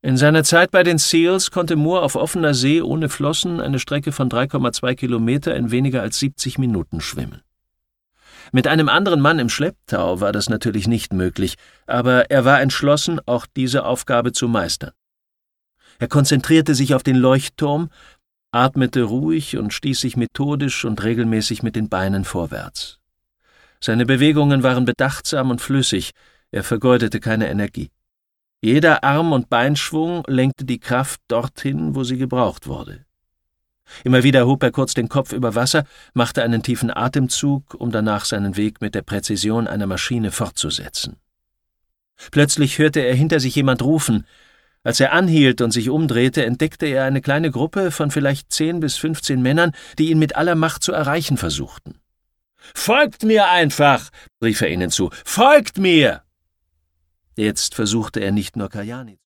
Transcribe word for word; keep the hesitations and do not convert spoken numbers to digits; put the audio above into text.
In seiner Zeit bei den SEALs konnte Moore auf offener See ohne Flossen eine Strecke von drei Komma zwei Kilometer in weniger als siebzig Minuten schwimmen. Mit einem anderen Mann im Schlepptau war das natürlich nicht möglich, aber er war entschlossen, auch diese Aufgabe zu meistern. Er konzentrierte sich auf den Leuchtturm, atmete ruhig und stieß sich methodisch und regelmäßig mit den Beinen vorwärts. Seine Bewegungen waren bedachtsam und flüssig, er vergeudete keine Energie. Jeder Arm- und Beinschwung lenkte die Kraft dorthin, wo sie gebraucht wurde. Immer wieder hob er kurz den Kopf über Wasser, machte einen tiefen Atemzug, um danach seinen Weg mit der Präzision einer Maschine fortzusetzen. Plötzlich hörte er hinter sich jemand rufen. Als er anhielt und sich umdrehte, entdeckte er eine kleine Gruppe von vielleicht zehn bis fünfzehn Männern, die ihn mit aller Macht zu erreichen versuchten. »Folgt mir einfach«, rief er ihnen zu, »folgt mir!« Jetzt versuchte er nicht nur Kajanis